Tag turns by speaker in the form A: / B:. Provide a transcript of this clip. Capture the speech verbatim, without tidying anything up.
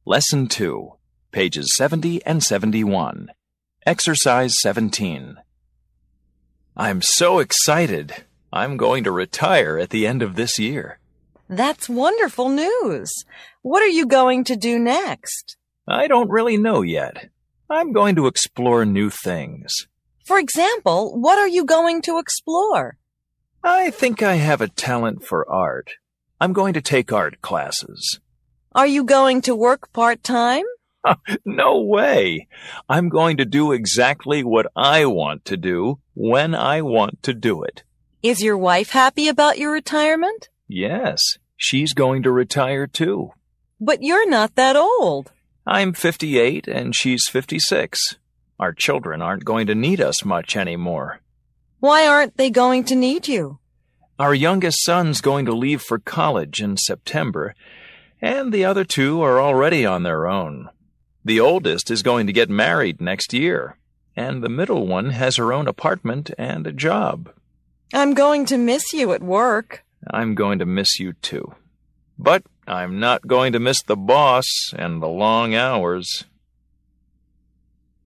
A: Lesson two, pages seventy and seventy-one. Exercise seventeen. I'm so excited. I'm going to retire at the end of this year.
B: That's wonderful news. What are you going to do next?
A: I don't really know yet. I'm going to explore new things.
B: For example, what are you going to explore?
A: I think I have a talent for art. I'm going to take art classes.
B: Are you going to work part-time?
A: No way. I'm going to do exactly what I want to do when I want to do it.
B: Is your wife happy about your retirement?
A: Yes, she's going to retire too.
B: But you're not that old.
A: I'm fifty-eight and she's fifty-six. Our children aren't going to need us much anymore.
B: Why aren't they going to need you?
A: Our youngest son's going to leave for college in September, and the other two are already on their own. The oldest is going to get married next year, and the middle one has her own apartment and a job.
B: I'm going to miss you at work.
A: I'm going to miss you too. But I'm not going to miss the boss and the long hours.